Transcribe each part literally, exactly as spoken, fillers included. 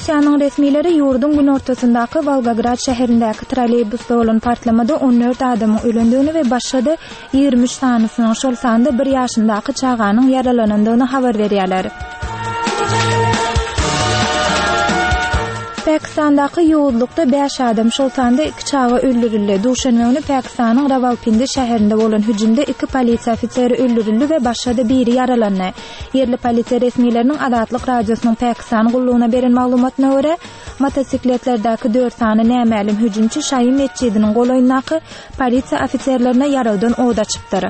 Rusiyanın resmileri yurdun gün ortasındaki Volgograd şäherindäki trolleybusda bolan partlamada on dört adamyň ölendigini we başga da ýygrimi üç tanysynyň şol sanda bir ýaşyndaky çaganyň yaralanandygyny habar berýärler. Pakistandaky ýoğudlukda beş adam şol sanda iki çaga öldürildi. Duşanmany Pakistanyň Rawalpindi şäherinde bolan hüjümde iki polisiýa ofiseri öldürildi we başga da biri yaralandy. Yerli polisiýa resmileriniň Adatlyk radiosynyň Pakistan gullugyna beren maglumatyna görä, motosikletlerdeäki dört sany nämälim hüjümçi Şaýym mescidiniň golaýyndaky polisiýa ofiserlerine ýarawdan od açypdyr.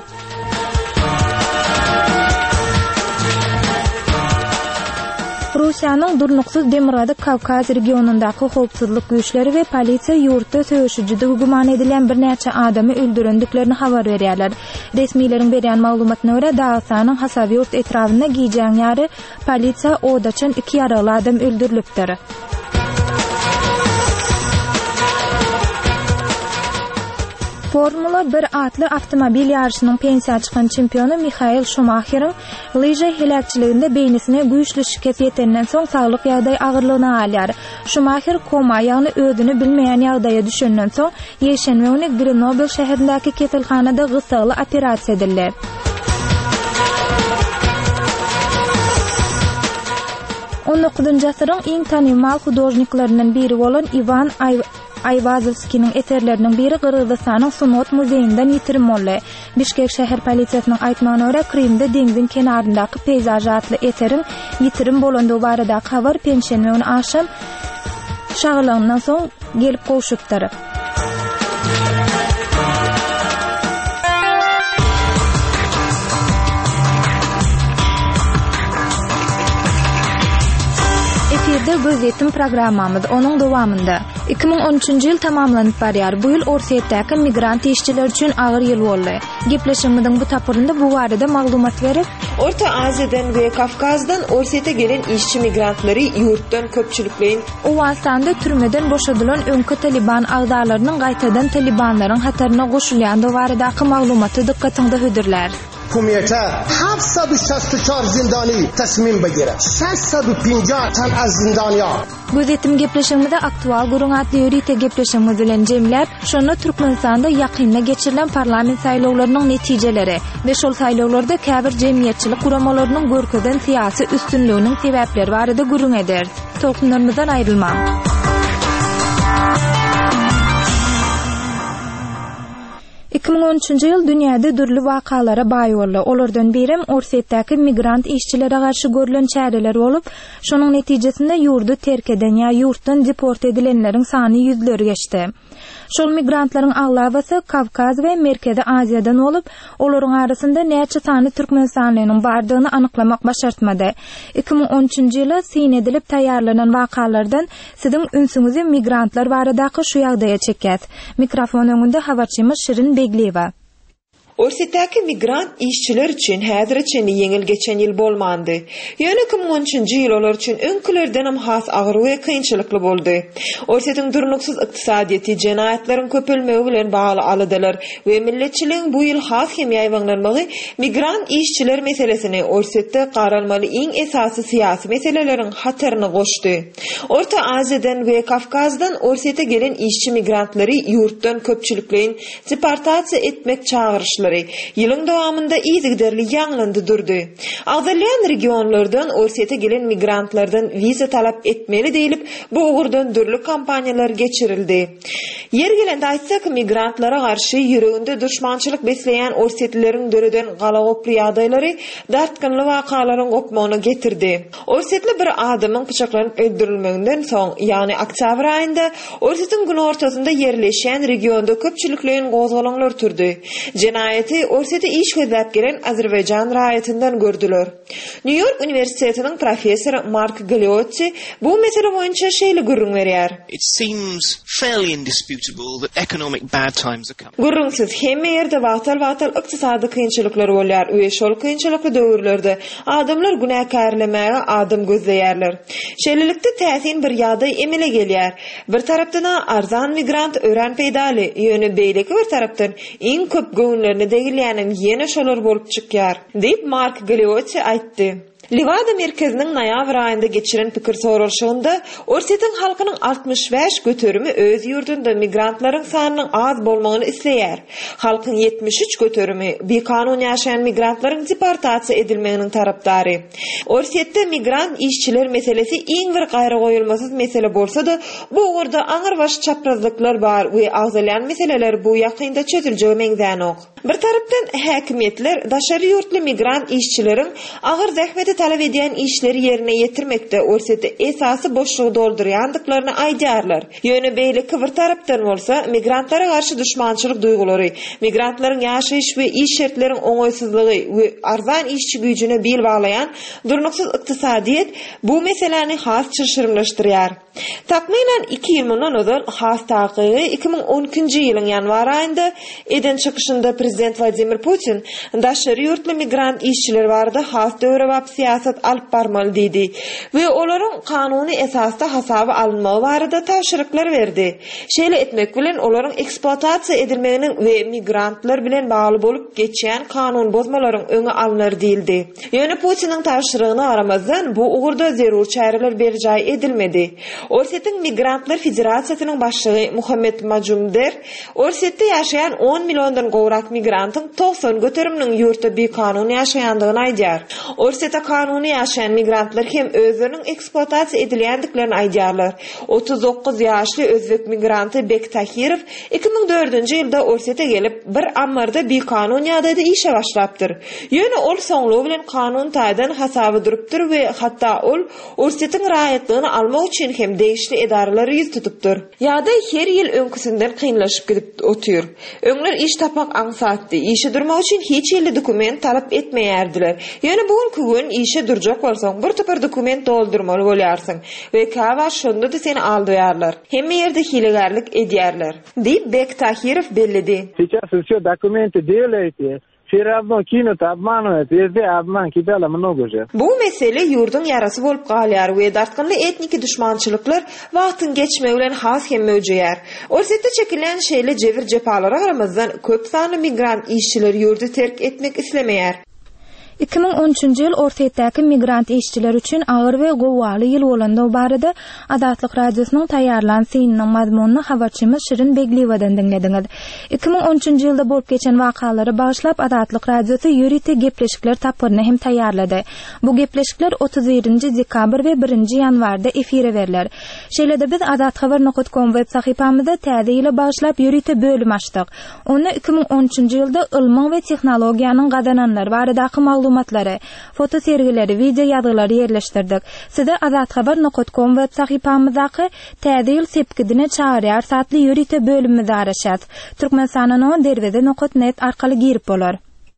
Rusiyanın durnuksuz Demirada Kavkaz regionundaky howpsuzlyk güýçleri we polisiýa ýurtda söýüşüjide guman edilen bir näçe adamy öldürendiklerini habar berýärler. Resmilerin berýän maglumatyna görä, Dağıstanyň Hasaby ýurt etrafynda giýjän ýary polisiýa odaçan iki ýaraly adam öldürilipdir. Formula bir atly avtomobil ýarşynyň pensiýa çykan çempionu Michael Schumacher'ın lyja helakçyliginde beýnisine güýçli şikayet ýetenden soň saglyk ýagdaý agyrlygyna alýar. Schumacher koma ýagny özüni bilmeýän ýagdaýa düşenden soň ýeşenme ony Grenoble şäherindäki keselhanada gysgaly operasiýa edildi. on dokuzunçy asyryň iň tanymal hudojniklarynyň biri bolan Ivan Ay Ayvazovskining eserlerinin biri Kırgızstanyň Sunot muzeýinden ýitirim boldy. Bişkek şäher polisiýasynyň aýtmagyna görä, Krimde deňziň kenaryndaky peyzaj atly eseriň ýitirim bolandygy barada habar penşenme güni akşam şagylanyňdan soň gelip gowşupdyr. Eferde gözetim programmamyz onuň dowamynda. iki ming on üçinçi ýyl tamamlanyp barýar. Bu ýyl Orsetdäki migrant işçiler üçin agyr ýyl boldy. Gepleşigimiziň bu tapyrynda bu barada maglumat berip, Orta Aziýadan we Kafkazdan Orset'e gelen işçi migrantlary ýurtdan köpçülikleýin Owastanda türmeden boşadylan öňkü Taliban agdarlarynyň gaýtadan Talibanlaryň hataryna goşulýan baradaky maglumaty dikkatiňde hödürler. حکومت هفتصد و شصت و چهار زندانی تصمیم بگیره ششصد و پنجاه تن از زندانیان. Gözetim gepleşigimizde aktual gurun atly ýörite gepleşigimiz bilen jemläp, şonu Türkmenistanda ýakynda geçirilen parlament saýlawlarynyň netijeleri we şol saýlawlarda käbir jemgyýetçilik guramalarynyň görkezden syýasy üstünliginiň sebäpleri barada gurun eder. Tolkunlarymyzdan aýrylma. iki ming on üçinçi ýyl dünýäde dürli wakalara baý boldy. Olardan birim Orsetdäki migrant işçilere garşy görülen çäreler bolup, şonuň netijesinde ýurdu terk eden ýa ýurtdan deport edilenleriň sany ýüzleri geçdi. Şol migrantlaryň aglabasy Kavkaz we Merkezi Aziýadan bolup, olaryň arasynda näçe sany türkmenistanlynyň bardygyny anyklamak başartmady. iki ming on üçinçi ýyla syn edilip taýýarlanan wakalardan siziň ünsüňizi migrantlar baradaky şu ýagdaýa çekýät. Mikrofon öňünde habarçymyz Şirin Begleva. Orsetdäki migrant işçiler üçin häzirçe ýeňil geçen ýyl bolmandy. Ýöne iki ming on üçinçi ýyl olar üçin öňkilerden hem has agyr we kynçylykly boldy. Orset'iň durnuksuz ykdysadyety jenaýatlaryň köpelmegi bilen bagly alydylar we milletçiligiň bu ýyl has hem ýaýwanlanmagy migrant işçiler meselesini Orsetde garalmaly iň esasy syýasy meseleleriň hataryna goşdy. Orta Aziýadan we Kafkazdan Orset'e gelen işçi migrantlary ýurtdan köpçülikleýin deportasiýa etmek çağırışlary ýylyň dowamynda ýygyderli ýanglandy durdy. Agdarlayan regionlardan Orset'e gelen migrantlardan viza talap etmeli diýilip, bu ugurdan dürli kampaniýalar geçirildi. Yer gelende aýtsak, migrantlara garşy ýüreginde düşmançylyk besleýän Orsetlileriň döreden galagoply ýagdaýlary dartkynly wakalaryň gopmagyna getirdi. Orsetli bir adamyň pyçaklanyp öldürilmeginden soň, ýani oktyabr aýynda Orset'iň gün ortasynda yerleşen regionda köpçülikleýin gozgalanlar türdi. Jenaýat Orset'e iş gözläp gelen Azerbaýjan raýatyndan gördüler. New York Üniversitetiniň professory Mark Galeotti bu mesele boýunça şeýle gurrun berýär. It seems fairly indisputable that economic bad times are coming. Gurrunsiz hemme ýerde wagtal-wagtal ykdysady kynçylyklar bolýar we şol kynçylykly döwürlerde adamlar günäkärlemäge adam gözleýärler. Şeýlelikde täsin bir ýagdaý emele gelýär. Bir tarapdan arzan migrant ören peýdaly, ýöne beýleki bir tarapdan iň köp göwnlerini degilýänem ýene şolar bolup çykýar, diýip Mark Galeotti aýtdy. Livada merkezinin noyabr ayında geçiren pikir sorulşygynda Orset'in halkynyň altmış beş göterimi öz ýurdunda migrantlaryň sanynyň az bolmagyny isleýär. Halkyň yetmiş üç göterimi bekanun ýaşaýan migrantlaryň deportasiýa edilmeginiň tarapdary. Orset'de migrant işçiler meselesi iň bir gaýra goýulmasyz mesele bolsa-da, bu ugurda aňyr baş çaprazlyklar bar we agzalyan meseleler bu ýakynda çözüljegi meňzänok. Bir tarapdan häkimetler daşary ýurtly migrant işçileriň agyr zähmeti talap edýän işleri ýerine ýetirmekde Orset'de esasy boşlugy doldurýandyklaryny aýdýarlar. Ýöne beýle bir tarapdan bolsa, migrantlara garşy düşmançylyk duýgulary, migrantlaryň ýaşaýyş we iş şertleriň oňoýsuzlygy we arzan işçi güýjüne bil baglayan durnuksyz ykdysadyýet bu meseleni has çyşyrymlaşdyrýar. Takmilen iki ýyl mundan öňden has takygy iki ming on ikinji ýylyň ýanwar aýynda eden çykyşynda Prezident Vladimir Putin daşary ýurtly migrant işçiler barada has döwre bap siýasat alyp barmaly diýdi we olaryň kanuny esasda hasaba alınmagy barada taşyryklar berdi. Şeýle etmek bilen olaryň eksploatasiýa edilmeginiň we migrantlar bilen bagly bolup geçýän kanun bozmalaryň öňe alınary diýildi. Ýöne Putiniň taşrygyna garamazdan bu ugurda zerur çäreler berjaý edilmedi. Orset'in Migrantlar Federasiýasynyň başlygy Muhammed Majumder, Orset'de ýaşaýan on milliondan gowrak migrantyň doksan göteriminiň ýurtda bekanun ýaşaýandygyny aýdýar. Orset'de kanuny ýaşaýan migrantlar hem özleriniň eksploatasiýa edilýändiklerini aýdýarlar. otuz dokuz ýaşly özbek migranty Bek Tahirov iki ming dördünji ýylda Orset'e gelip bir ammarda bekanun ýagdaýda işe başlapdyr. Ýöne ol soňlugy bilen kanun taýdan hasaby durupdyr we hatda ol Orset'in raýatlygyny almak üçin hem degişli edaralary ýüz tutupdyr. Ýa-da her ýyl öňküsinden kynlaşyp gidip otýur. Öňler iş tapak aňsatdy. Işe durmak üçin hiç ýerli dokument talap etmeýärdiler. Ýöne bugünkü gün işe durjak bolsaň bir topar dokument doldurmaly bolýarsyň we kawa şonda da seni aldyýarlar. Hemme ýerde hilegarlyk edýärler. Diýip Bek Tahirov bellidi. Сейчас всё документы делаете. Все равно кинут, обманывают, везде обман, кидала много же. Bu mesele ýurdun ýarasy bolup galýar we dartgynly etniki düşmançylyklar wagtyň geçmegi bilen has hem möjüýär. Orset'de çekilen şeýle jebir jepalara garamazdan köp sanly migrant işçiler ýurdu terk etmek islemeýär. iki ming on üçinji ýyl Orsetdäki migrant işçiler üçin agyr we gowaly ýyl bolanda barada Adatlyk radiosynyň taýýarlan synnyň mazmunyny habarçymyz Şirin Begliwadan dinlediňiz. iki ming on üçinji ýylda bolup geçen wakalary bagyşlap Adatlyk radiosy ýürite gepleşikler tapyryny hem taýýarlady. Bu gepleşikler otuz birinji dekabr we birinji ýanwarda efire berler. Şeýle-de biz adathabar nokta com web sahypamyzda täze ýyla bagyşlap ýürite bölüm açdyk. Onu iki ming on üçinji ýylda ilmiň we tehnologiýanyň gadananlary baradaky maglumatlary, foto sergileri, video ýazgylary ýerleşdirdik. Size adathabar nokta com web sahypamyzdaky täze ýyl sepkidine çağırýar satly ýürite bölümimizi araşat. Türkmenistanyň derwede nokta net arkaly girip bolar.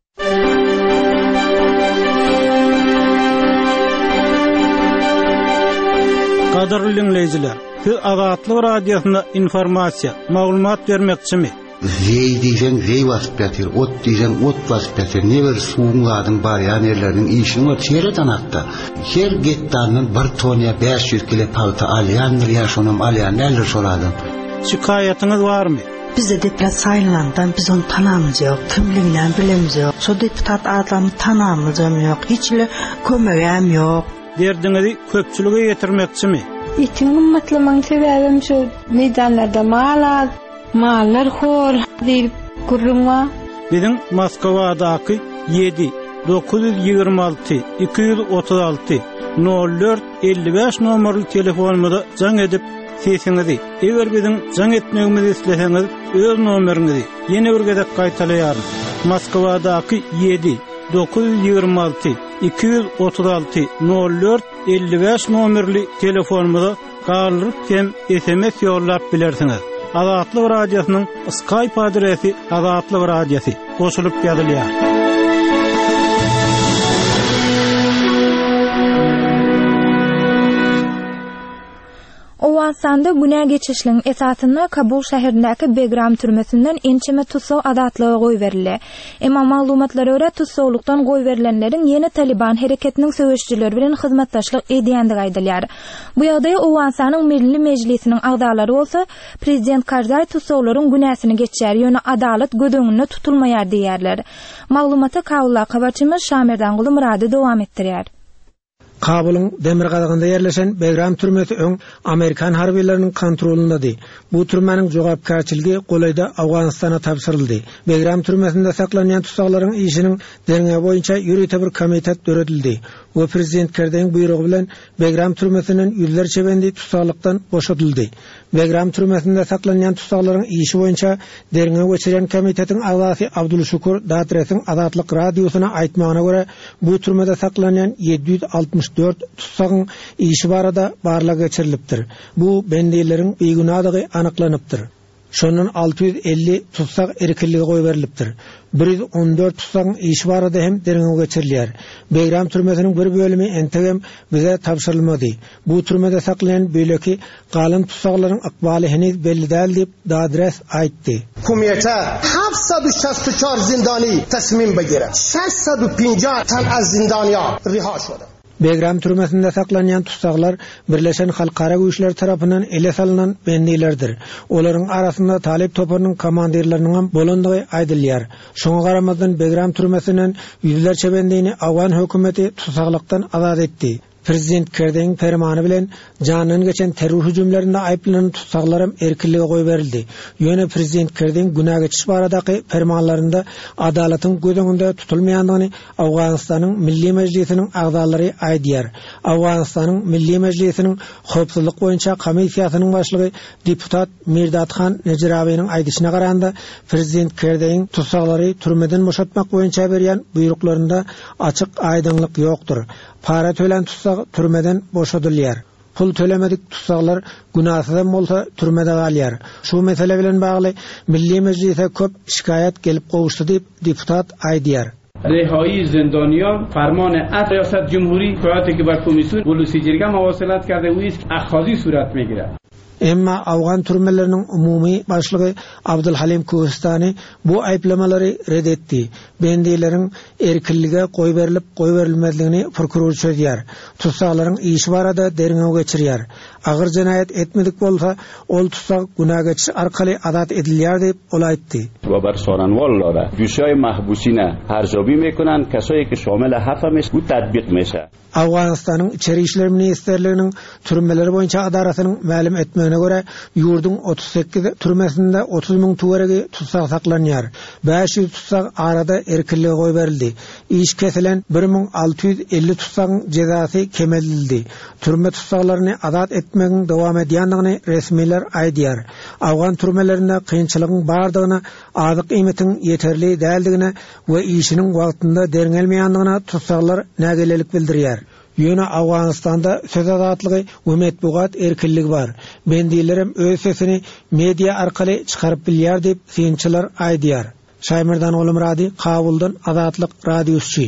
Gadarly dinleýijiler, siz Adatlyk radiosyna informasiýa, maglumat bermekçimi? Vey diýsen vey basıp ýatyr, ot diýsen ot basıp ýatyr. Neber suwun gadyň bar ýa nerleriniň işini var çere tanakda. Her getdandan bir toniýa beş ýüz kilo palta alýandyr ýa şonam alýan neler şolady. Şikaýatyňyz barmy? Bizde deputat saylandan biz onu tanamyz ýok, kimliginden bilemiz ýok. Şo deputat adamy tanamyz ýok, hiçle kömegem ýok. Derdiňizi köpçülüge ýetirmekçimi? Ýetiň ummatlygyň sebäbim şu meýdanlarda mal mallar hor diýip gurrunma. Biziň Moskwadaky yedi dokuz yüz ýygrima alty iki yüz otuz alty nol dört elli beş nomerli telefonumyza jaň edip sesiňizi, eger biziň jaň etmegimizi isleseňiz öz nomeriňizi ýene bir gezek gaýtalaýar. Moskwadaky yedi dokuz yüz ýygrima alty iki yüz otuz alty nol dört elli beş nomerli telefonumyza galyp hem S M S ýollap bilersiňiz. Adatlyk radiosynyň Skype adresi Adatlyk radiosy goşulyp ýazylýar. Owansanda günä geçişliň esasynda Kabul şäherindäki Begram türmesinden ençeme tutsaw adatlygy goý berildi. Emma maglumatlara görä tutsawlukdan goý berilenleriň ýene Taliban hereketiniň söwüşçileri bilen hyzmatdaşlyk edýändigi aýdylýar. Bu ýagdaý Owansanyň Milli Mejlisiniň agdalary bolsa, Prezident Karzai tutsawlaryň günäsini geçýär, ýöne adalet gödöňünde tutulmaýar diýerler. Maglumata Kabul'a habarçymyz Şamerdan Guly Murady dowam etdirýär. Kabul'un demir gadagında yerleşen Begram türmesi öň Amerikan harbiýetleriniň kontrolündedir. Bu türmenin jogapkärçiligi golayda Awganistana tapşyryldy. Begram türmesinde saklanýan tutsaklaryň işiniň derňe boýunça ýürüte bir komitet döredildi. Bu prezident Kerdeň buyrugy bilen Begram türmesiniň ýüzlerçe bendi tutsaklikdan boşatyldy. Begram türmesinde saklanýan tutsaklaryň işi boýunça derňe geçiren komitetiň agzasy Abdulşukur Datresiň Azatlyk radiosyna aýtmagyna görä, bu türmede saklanýan yedi yüz altmış dört tutsagyň işi barada barlyga geçirilipdir. Bu bendiýlerin beýgunadygy anyklanypdyr. Şonun altı yüz elli tutsak erkinligi goý berilipdir. bir yüz on dört tutsagyň işi barada hem derňe geçirilýär. Begram türmesiniň bir bölümi entegem bize tapşyrylmady. Bu türmede saklanan böleki galan tutsaklaryň akbaly heniz belli däl diýip Dadres aýtdy. Kumiyete هفتصد و شصت و چهار zindani tasmin begire. ششصد و پنجاه tan az zindaniya riha şoldy. Begram türmesinde saklanýan tutsaklar Birleşen Halkara Güýçler tarapyndan ele salynan bendilerdir. Olaryň arasynda Talip toparynyň komandirleriniň bolandygy aýdylýar. Şoňa garamazdan Begram türmesinden ýüzlerçe bendini Awgan hökümeti tutsaklykdan azat etdi. Prezident Kerdeň fermany bilen janyny geçen terror hüjümlerinde aýplanan tutsaklarym erkinligi goý berildi. Ýöne prezident Kerdeň günah geçiş baradaky fermanlarynda adalatyň gözeňinde tutulmaýandygyny Awganistanyň Milli Mejlisiniň agzalary aýdýar. Awganistanyň Milli Mejlisiniň howpsuzlyk boýunça komissiýasynyň başlygy deputat Mirdatxan Nejrabiýanyň aýdyşyna garanda prezident Kerdeň tutsaklary türmeden boşatmak boýunça berýän buyruklarynda açyk aýdynlyk ýokdur. Para tölen tutsak türmeden boşadylýar. Pul tölemedik tutsaklar günahsyz bolsa türmede galýar. Şu mesele bilen bagly Milli Mejlise köp şikayet gelip gowuşdy diýip deputat aýdýar. رهایی زندانیان فرمان از ریاست جمهوری فعالیتی که بر کمیسیون بلوسی جرگه مواصلت کرده و است اخاذی صورت میگیرد. Emma Awgan türmeleriniň umumy başlygy Abdulhalim Kohistani bu aýplamalary red etdi. Bendiýlerin erkinlige goý berilip goý berilmezligini prokuror çözýär. Tutsaklaryň işi barada derňe geçirýär. Agyr jinayet etmedik bolsa, ol tutsak günah geçiş arkaly adat edilýär diýip ol aýtdy. و بر سارنوال‌لاره جوشای محبوسینه ارزیابی میکنن کسایی که شامل هفتمش bu tatbiq میشه. Awganistanyň içeri işler ministerliginiň türmeleri boýunça adaratynyň ma'lum etmegine görä ýurdun otuz sekiz türmesinde otuz müň tuwarege tutsak saklanýar. beş yüz tutsak arada erkinligi goý berildi. İş kesilen bir müň alty yüz elli tutsakyň jezasy kemelildi. Türme tutsaklaryny azat etmegiň dowam edýändigini resmiler aýdýar. Awgan türmelerinde kynçylygyň bardygyna, azyk iýmetiň ýeterli däldigine we işiniň wagtynda derňelmeýändigine tutsaklar nägelelik bildirýär. Ýöne Awganistanda söz azatlygy we medpugat erkinligi bar. Bendiýlerim öz sesini media arkaly çykaryp bilýär diýip synçylar aýdýar. Şaýmyrdan Olim Radi, Kabuldan Azatlyk radiosu.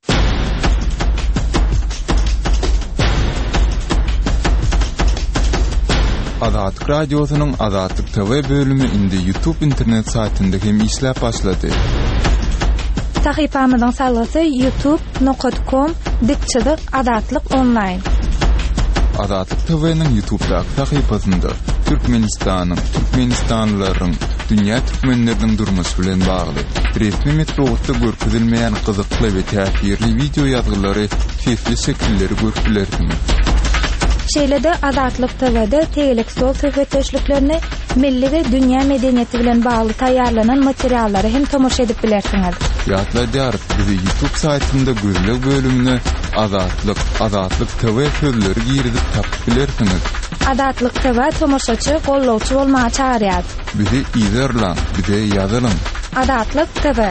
Azatlyk radiosynyň Azatlyk T V bölümi indi YouTube internet saytynda hem işläp başlady. Sahypamyzyň salgasy youtube nokta com dikçilik Azatlyk online. Azatlyk T V'niň YouTube-daky sahypasynda Türkmenistanyň, Türkmenistanlylaryň, dünýä türkmenleriniň durmuşy bilen bagly resmi metodda görkezilmeýän gyzykly we täsirli video ýazgylary, sesli şekilleri görüpilersiňiz. Şeýlede Azatlyk T V'de tegelik sol söhbetdeşliklerini milli we dünýä medeniýeti bilen bagly taýýarlanan materiallary hem tomoşa edip bilersiňiz. Ýatlaýar, bizi YouTube saytynda gözlek bölümine Azatlyk, Azatlyk T V sözleri girizip tapyp bilersiňiz. Azatlyk T V tomoşaçy, gollawçy bolmagy çağırýar. Bizi izlerler, bize ýazylyň. Azatlyk T V.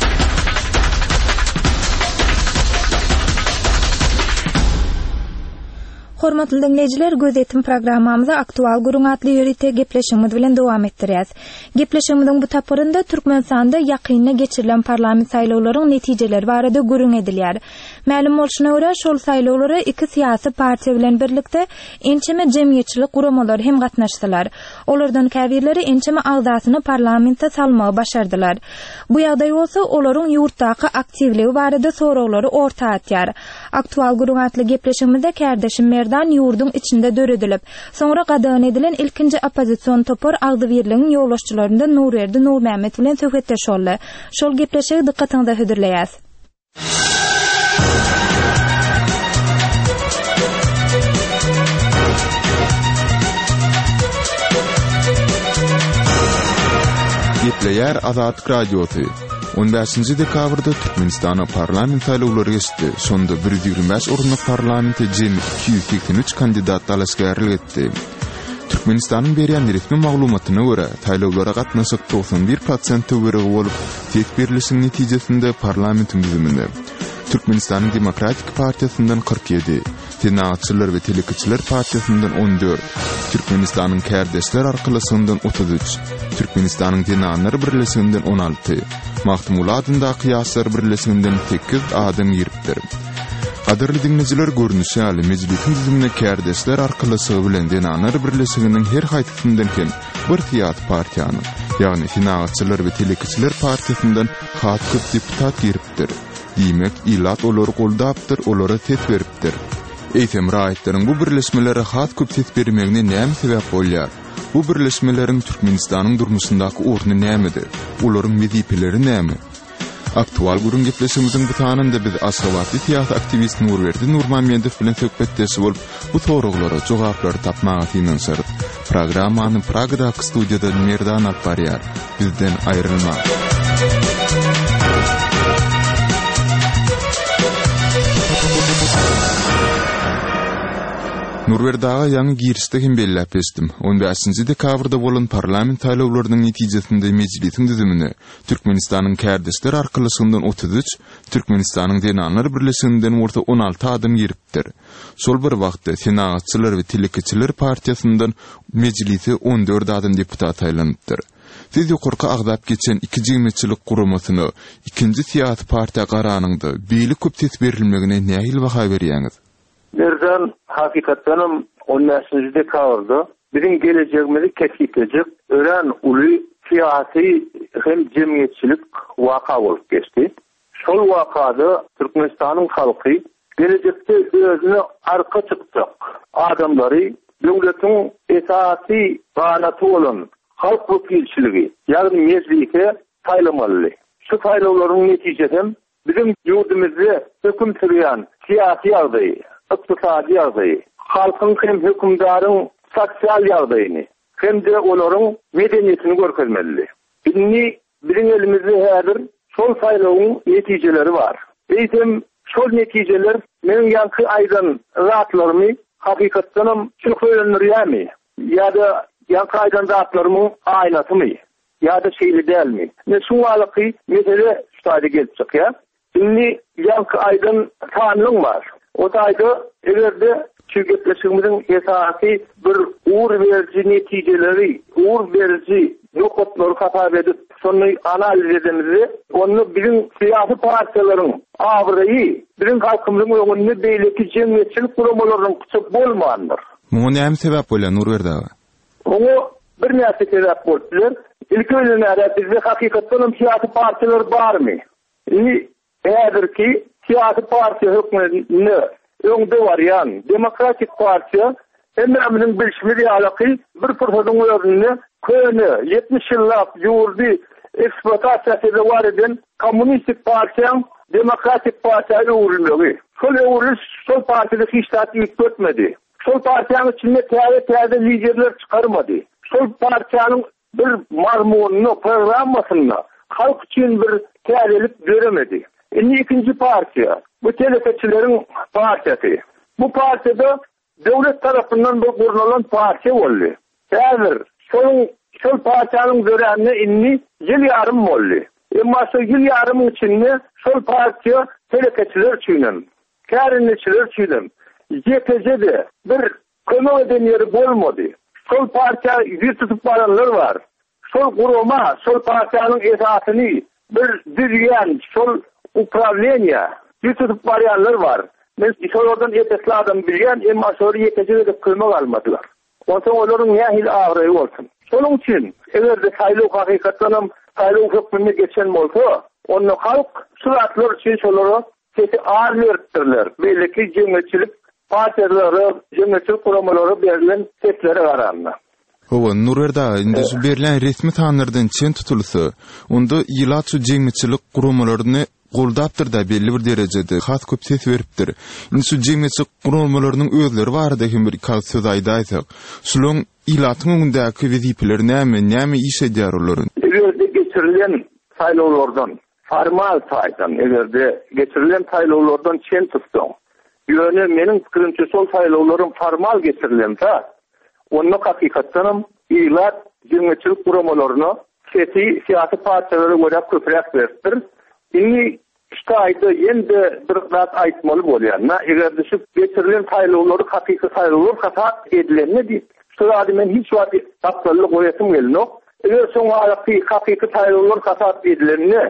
Hormatly dinleyijiler, gözetim programmamyza aktual gurun atly ýörite gepleşigimiz bilen dowam etdirýäs. Gepleşigimiziň bu tapyrynda Türkmenistanda ýakynyna geçirilen parlament saýlawlarynyň netijeleri barada gurun edilýär. Ma'lum bolşuna görä, şol saýlawlara iki syýasy partiýa bilen birlikde ençeme jemgyýetçilik guramalary hem gatnaşdylar. Olardan käbirleri ençeme agzasyny parlamentde salmagy başardylar. Bu ýagdaý bolsa olaryň ýurtdaky aktivligi barada soraglary orta atýar. Aktual gurun atly gepleşigimizde kärdeşim Merdan ýurdun içinde döredilip, soňra gadan edilen ilkinji opozisiýon topar Agdybirligiň ýollaşçylaryndan Nurerdi Nurmämet bilen söhbetdeş boldy. Şol gepleşigi dikkatiňizde hödürleýäs. Ýer Azatlyk radiosu. on beşinji dekabrda Türkmenistana parlament saýlawlary geçdi. Şonda bir yüz ýygrima beş orunlyk parlamente jemi iki yüz seksen üç kandidat talaşgärlik etdi. Türkmenistanyň berýän resmi maglumatyna görä, saýlawlara gatnaşyp doksan bir prosent töweregi bolup, tek berilişiň netijesinde parlamentiň düzüminde Türkmenistanyň Demokratik Partiýasyndan kırk yedi, Senatçylar we Telekiçiler Partiýasyndan on dört, Türkmenistanyň Kärdeşler Arkalysyňdan otuz üç, Türkmenistanyň Dinanlar Birleşiginden on alty, Mahmud adyndaky ýaşlar birleşiginden sekiz adam ýeripdir. Qadirli dinleyijiler, görnüşi aly mejlisiň düzümine Kärdeşler Arkalysygy bilen Dinanlar Birleşiginiň her haýtysyndan hem bir tiýat partiýanyň, ýagny Senatçylar we Telekiçiler Partiýasyndan hat köp deputat ýeripdir. Diýmek, ilat olary goldapdyr, olary ses beripdir. Eýtem raýatlariň bu birleşmeleri hat köp ses bermegine näme sebäp bolýar? Bu birleşmeleriň Türkmenistanyň durmuşyndaky orny nämedir? Olaryň mezipeleri näme? Aktual gurun gepleşigimiziň bu tanynda biz Aşgabatly teatr aktivist Nurberdi Nurmammedow bilen söhbetdeşip bolup bu soraglary jogaplary tapmagy tinanşaryk. Programmany Pragadaky studiýada Merdan alyp barýar. Bizden aýrylma. Nurberdaga ýangy girişde hem belläp geçdim. on beşinji dekabrda bolan parlament saýlawlarynyň netijesinde mejlisiň düzümine Türkmenistanyň Kärdeşler Arkalysygynyň otuz üç, Türkmenistanyň Dinanlar Birleşiginden orta on alty adam ýeripdir. Şol bir wagtda Senatçylar we Telekiçiler Partiýasyndan mejlisi on dört adam deputat saýlanypdyr. Siz ýokurky agdap geçen iki jemgyýetçilik guramasyny ikinji siýasy partiýa garanyňda beýle köp ses berilmegine nähil baha berýäňiz? Nereden hakikattanım on beşinji dekabrda bizim geleceğimizi kesiklecek ören uly siyasi hem cemiyetçilik waka bolup geçti. Şol wakada Türkmenistanyň halky gelecekde özüne arka çıkacak adamları döwletiň esasy ganaty bolan halk wekilçiligi ýagny mejlise saýlamaly. Şu saýlawlaryň netijesinde bizim ýurdumyzda höküm sürýän siyasi ýagdaý, iqtisadi ýagdaý, halkyň hem hökümdaryň sosial ýagdaýyny, hem de olaryň medeniýetini görkezmeli. Inni bizim elimizde häzir şol saýlawyň netijeleri bar. Eýtem şol netijeler meniň ýanky aýdan ratlarymy hakykatdanam çylgynyrýarmy? Ýa-da ýanky aýdan ratlarymyň aýnatymy? Ýa-da şeýle dälmi? Ne şu wagty mesele şuýda gelip çykýar. Inni ýanky aýdan tanlyň bar. O taýda egerde çügetleşigimiziň esasy bir uğur berji netijeleri, uğur berji ýokatlary hatap edip, şonu analiz edemizde, onu bizim siyasi partiýalaryň awryy, bizim halkymyzyň öňünde beýleki jemgyýetçilik guramalarynyň küçük bolmandyr. Muňa näme sebäp bolýar Nurberda? Oňa bir näse sebäp bolýar. Ilki öňünde bizde hakykatdan siyasi partiýalar barmy? Ini häzirki siyasi partiýa hökümetini öňde barýan Demokratik Partiýa hemmämiň bilişmeli alaky bir fırsatyň öňünde köni yetmiş ýyllap ýurdy eksploatasiýasy bar eden Kommunistik Partiýa Demokratik Partiýa uğurlmegi. Şol uğurluş şol partiýada hiç tatbik etmedi. Şol partiýanyň içinde täze-täze liderler çykarmady. Şol partiýanyň bir marmunyny, programmasyny halk üçin bir täzelik göremedi. Inni ikinci partiýa, bu telekiçileriň partiýasy. Bu partiýada döwlet tarapyndan bu gurulanan partiýa boldy. Häzir şol şol partiýanyň görenini inni ýyl ýarym boldy. Emma şu ýyl ýarymyň içinde şol partiýa telekiçiler üçin, kärinçiler üçin ýetejede bir kömek eden ýeri bolmady. Şol partiýa ýytyp baranlar bar. Şol gurama, şol partiýanyň esasyny bir düzgän, şol upravleniya, ýytyp barýanlar bar. Men şollardan ýetesli adam bilýän, emma şol ýetejede kömek almadylar. Ondan olaryň nähil agry bolsun. Şonuň üçin egerde saýlaw hakykatdanam saýlaw hökmüne geçen bolsa, onu halk suratlar üçin şolary sesi ağır veripdirler. Belki jemgyýetçilik partiýalary, jemgyýetçilik guramalary berilen seslere garandy. Howa Nurberda, indi şu berilen resmi tanlardan çen tutulsa, onda ýylat şu jemgyýetçilik guramalaryny goldapdyr da belli bir derejede hat köp ses beripdir. Indi şu jemgyýetçilik guramalarynyň özleri barada hem bir söz aýdaýsak, şularyň ýylatyň öňündäki wezipeleri näme, näme iş edýär olaryň? Egerde geçirilen saylowlardan, formal saydan, egerde geçirilen saylowlardan çen tutsun. Yöne menin pikirimçe sol saylowlarım formal geçirilense, onu hakikattanım ilat cemiyetçilik kuramalarını siyasi siyasi partiyalara göre köprek verdir. İnni işte ayda endi bir zat aytmalı bolýarna, eger düşüp geçirilen saylowlary hakiki saylowlar hasat edilenini deyip, şu men hiç wagt tapdalyk goýasym gelnok. Eger soňa hakiki saylowlar hasat edilenini,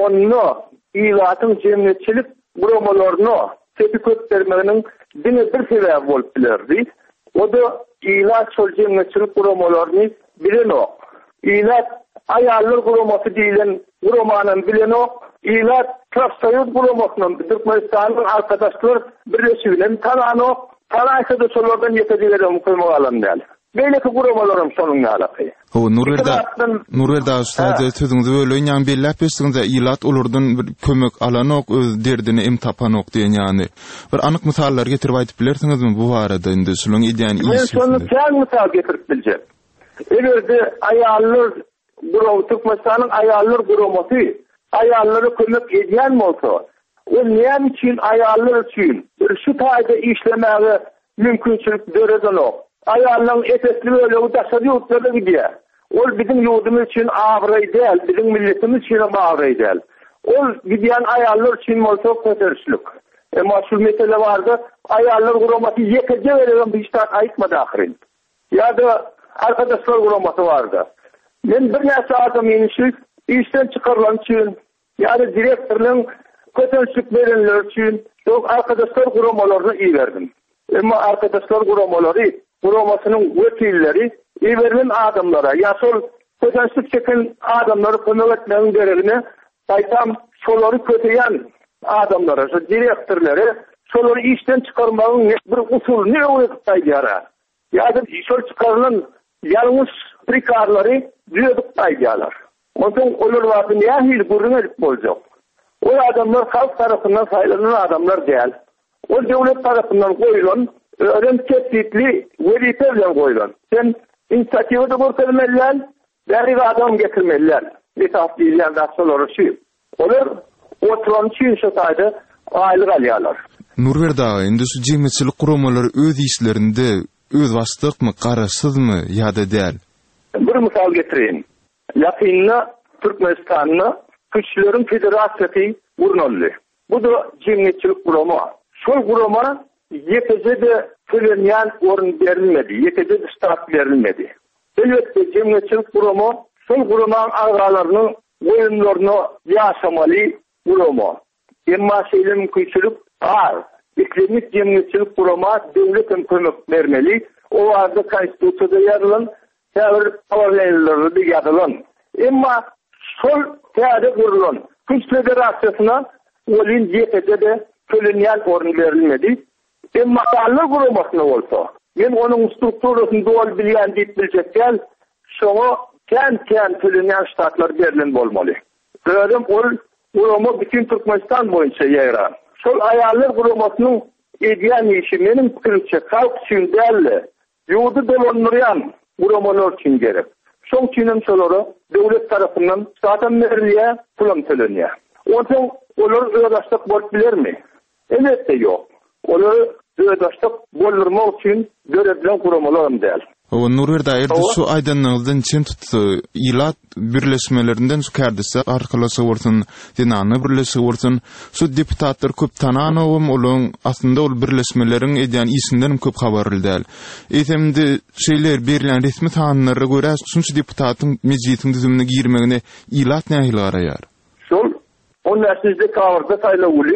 onu ilatyň cemiyetçilik guramalaryny tepi köpdermeginiň dine bir sebäbi bolup bilerdi. O da ilat şol cemiyetçilik guramalaryny bilenok. İlat ayallar guraması diýilen guramanyň bilenok. İlat Trafsayut guramasının Türkmenistan'ın arkadaşlar birleşibilen tananok. Tanaysa da şolardan yetedileri mukayma alan değil. Beyleki guramalarım sonunla alakayı. O Nurverda Nurverda ustadı tüzüňizi bölen ýa belläp besdiňizde ilat olardan bir kömek alanok, öz derdini em tapanok diýen ýany. Bir anyk misallar getirip aýdyp bilersiňizmi bu barada indi şolaň ideýany iş? Men şonu kän misal getirip biljek. Egerde ayallar guraw Türkmenistan'ın ayallar guramasy ayallara kömek edýän bolsa, o näme üçin ayallar üçin bir şu taýda işlemäge mümkinçilik beredenok. Ayallarning etesli öyle udaşady ýurtlarda gidýär. Ol bizim ýurdumyz üçin agry däl, bizim milletimiz üçin agry däl. Ol gidýän ayallar üçin bolsa köterişlik. Emma şu mesele bardy, ayallar guramasy ýekje berýän bir ştat aýtmady ahyrin. Ýa-da arkadaşlar guramasy bardy. Men bir näçe adam ýenişik işten çıkarılan için, yani direktörün kötülük verenler için çok arkadaşlar kuramalarını iyi verdim. Ama arkadaşlar kuramaları, kuramasının vekilleri iyi verilen adamlara, ya sol kötülük çeken adamları kömek etmenin gereğine saytam soları kötüyen adamlara, so direktörleri soları işten çıkarmanın bir usulü ne uygulayıp yara. Yani sol çıkarılan yalnız prikarları diyorduk daydılar. Ondan olur vardı niye hil gurrun edip boljak. O adamlar halk tarafından sayılanan adamlar değil. O devlet tarafından koyulan, öğren kesikli veriflerle koyulan. Sen inisiyatifı da kurtarmalılar, beri adam getirmeliler. Lisaf değiller de asıl şu. Olur, oturan için şu sayıda aylık alıyorlar. Nurverda, indi şu cemiyetçilik kuramaları öz işlerinde öz vasıtlık mı, karasız mı ya da değil? Bir misal getireyim. Yakınna Türkmenistan'na Güçlerin Federasyası urnolly. Bu da cemiyetçilik kurumu. Şol kuruma yetece de tölenýän orun berilmedi, yetece de start berilmedi. Elbette cemiyetçilik kurumu şol kurumanın ağalarynyň oyunlaryny ýaşamaly kurumu. Emma şeýle mümkinçilik ar. İslamik cemiyetçilik kurumu devletin kömek bermeli. O arada konstitusiýada ýazylan Täwir awalanlary diýýärler. Emma şol täze gurulan Güç Federasiýasyna olin ýetede tölenýän orun berilmedi. Emma ally guramasyna bolsa, men onuň strukturasyny dol bilýän diýip biljekler, şoňa kän-kän tölenýän ştatlar berilen bolmaly. Görüm ol gurama bütün Türkmenistan boýunça ýaýran. Şol ayallar guramasynyň edýän işi menim pikirimçe halk üçin däl, ýurdu dolanýan guramalar için gerek. Son çiğnem şoları devlet tarafından zaten merliye pulam tölenýär. Ondan olar öýdaşlyk bolup biler mi? Elbette yok. Olar öýdaşlyk bolurmak için görevlen kuramalarım däl. O Nurverda erde şu aýdanlygyňdan çen tutdy. Ilat birleşmelerinden şu kerdisi arkalasy bolsun, dinany birleşik bolsun. Şu deputatlar köp tananowym olaň aslında ol birleşmeleriň edýän isinden köp habarlydylar. Etemde şeýler berilen resmi tananlara görä şunça deputatyň mejlisiň düzümine girmegine ilat nähili garaýar? Şol on näçe kawrda saýlawaly.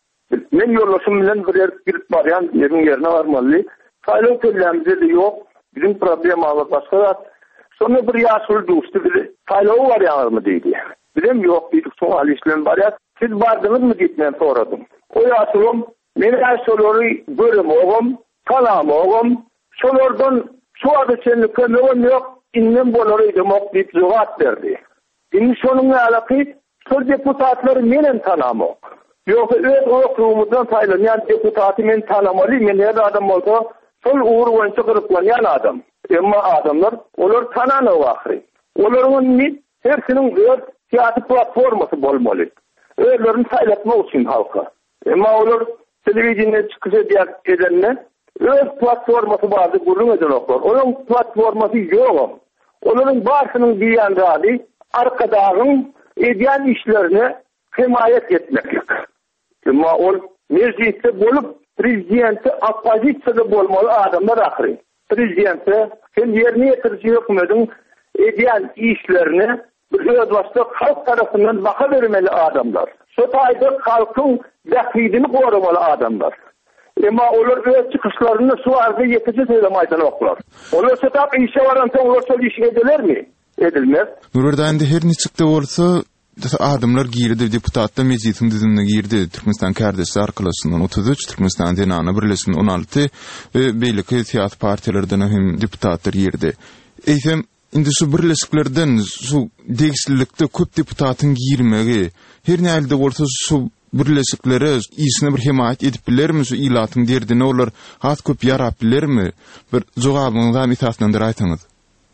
Men ýollaşym bilen bir yer girip barýan ýeriň ýerine barmaly. Saýlaw kellämde de ýok. Bizim problemalar başka. Sonra bir yaşlı dostu bir saylağı var yağır mı dedi. Bilem yok dedik sonra alişlen var ya. Siz vardınız mı gitmem soradım. O yaşlım beni her soruları görüm oğum, kalam oğum. Sorulardan şu adı senin kömeğim yok. İnnem bolarıydım ok deyip cevap verdi. Şimdi sonunla alakı sol deputatları menen tanamok. Yoksa öz okuğumuzdan sayılır. Yani deputatı men tanamalı. Men her adam olsa sol uğur boyunca kırıklayan adam. Emma adamlar, olar tananı vakri. Olarının hersinin öz siyasi platforması bolmaly. Özlerini saylatmak için halka. Ama olur televizyonda çıkış edenler öz platforması vardı, gurur eden oklar. Onun platforması yok. Onların başının diyen radi arkadağın ediyen işlerini himayet etmek. Ama o mecliste bolup prezidenti opozisiyada bolmalı adamlar ahri. Prezidenti hem yerine yetirici hükümetin ediyen işlerini öz başta halk tarafından baka vermeli adamlar. Sotayda halkın dakidini korumalı adamlar. Ama onlar öz çıkışlarını su arzı yetici söylemeyden oklar. Onlar sotap işe varansa onlar sol iş edilir mi? Edilmez. Nurver'den de her ne çıktı olsa adamlar girdi, deputatda meclisin düzümüne girdi. Türkmenistan kardeşler arkalasından otuz üç, Türkmenistan denana birleşsin on altı ve belki siyasi partilerden hem deputatlar girdi. Eysem, indi şu birleşiklerden, şu degislilikte köp deputatın girmegi, her ne elde olsa şu birleşiklere iyisine bir himayet edip bilir mi? Şu ilatın derdine olur, hat köp yarap bilir mi? Bir cevabınızdan ithasındır aytanız.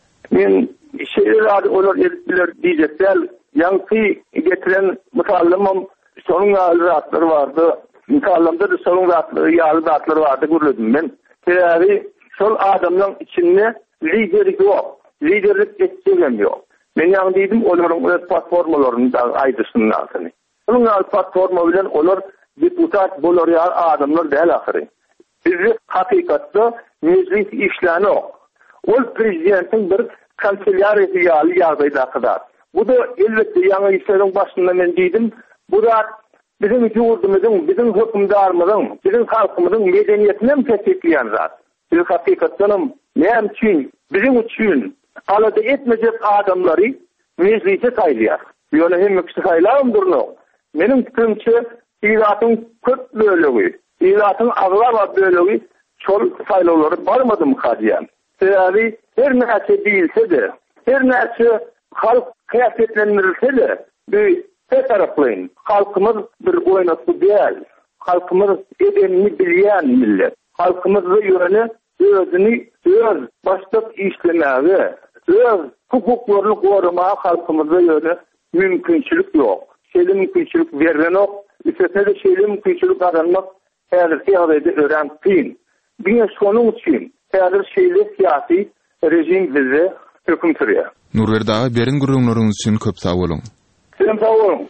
Men şeyler olur edip bilir diyecekler. Yankı getiren mutallamam sorun rahatları vardı. Mutallamda da sorun rahatları, yağlı rahatları vardı görüldüm ben. Teori sol adamların içinde liderlik yok. Liderlik etkilen yok. Ben yani dedim onların öz platformalarında aydısının altını. Onun platforma bilen onlar deputat boloriyal adamlar değil ahiri. Bizi hakikatta meclis işlerini yok. O prezidentin bir kanselyarisi yağlı yağdaydı kadar. Bu da elbette yanı işlerin başında ben dedim. Bu da bizim yurdumuzun, bizim hükümdarımızın, bizim halkımızın medeniyetine mi tetikleyen zat? Biz hakikaten ne için, bizim için alada etmeyecek adamları meclise sayılıyor. Yani hem ikisi sayılarım durunu. Benim fikrimce ilatın kırk bölüğü, ilatın ağlama bölüğü çol sayıları varmadı mı kadiyen? Yani her neyse değilse de, her neyse halk kıyafetlendirilse de bir tek taraflayın. Halkımız bir oynatı değil. Halkımız edenini bilen millet. Halkımızı yönü özünü öz başlık işlemeye, öz hukuklarını korumaya halkımıza yönü mümkünçülük yok. Şeyli mümkünçülük verilen yok. Üstesine de şeyli mümkünçülük kazanmak her siyahide öğrenmeyin. Bir sonun için her şeyli siyasi rejim bize hüküm sürüyor. Nurver dağı berin gururlarınız için köp sağ olun. Sizin sağ olun.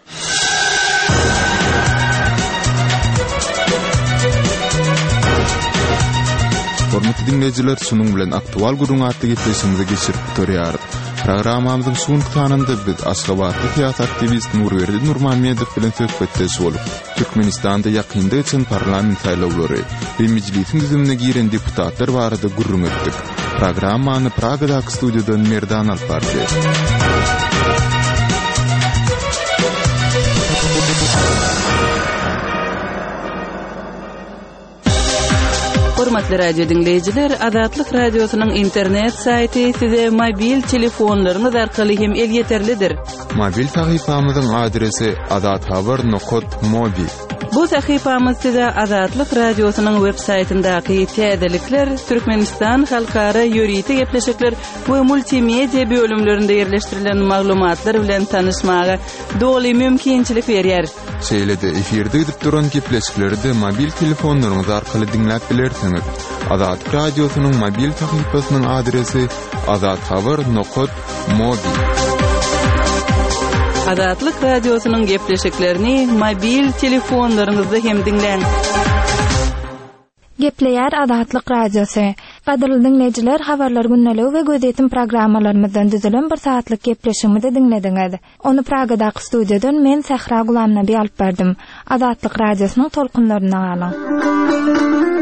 Hormatly dinleyijiler, şunun bilen aktual gurrun atly gepleşimize geçirip bitorýar. Programamyzyň soňky sanynda biz Aşgabatly siyasi aktivist Nurwerdi Nurmammedow bilen söhbetdeş bolup, Türkmenistanda ýakynda geçen parlament saýlawlary we mejlisin düzümine giren deputatlar barada gurrun etdik. Programmany Pragadaky studiýadan Merdan alpardy. Hormatly radio dinleyijiler, Adatlyk radiosynyň internet saýty size mobil telefonlaryňyz arkaly hem el yeterlidir. Mobil sahypamyzyň adresi adathabar nokta mobi. Bu sahypamyz size Adatlyk radiosynyň web saýtyndaky täzelikler, Türkmenistan halkara ýöriýeti gepleşikler we multimedia bölümlerinde ýerleşdirilen maglumatlar bilen tanışmaga doly mümkinçilik berýär. Şeýlede efirde edip duran gepleşikleri de mobil telefonlaryňyz arkaly dinläp bilersiňiz. Adatlyk radiosynyň mobil sahypasynyň adresi adathabar nokta mobi. Adatlyk radiosynyň gepleşiklerini mobil telefonlaryňyzda hem dinleň. Gepleýär Adatlyk radiosy. Gadyrly dinleyijiler, habarlar günneligi we gözetim programmalarymyzdan düzülen bir saatlyk gepleşigimi de dinlediňiz. Onu Pragadaky studiýadan men Sahra Gulamnaby alyp berdim. Adatlyk radiosynyň tolkunlaryna galyň.